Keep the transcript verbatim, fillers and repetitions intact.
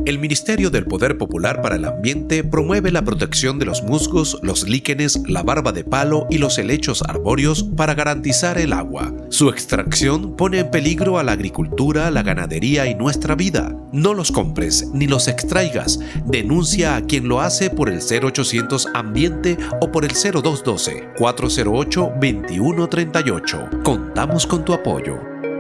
El Ministerio del Poder Popular para el Ambiente promueve la protección de los musgos, los líquenes, la barba de palo y los helechos arbóreos para garantizar el agua. Su extracción pone en peligro a la agricultura, la ganadería y nuestra vida. No los compres ni los extraigas. Denuncia a quien lo hace por el cero ochocientos Ambiente o por el cero dos uno dos, cuatro cero ocho, dos uno tres ocho. Contamos con tu apoyo.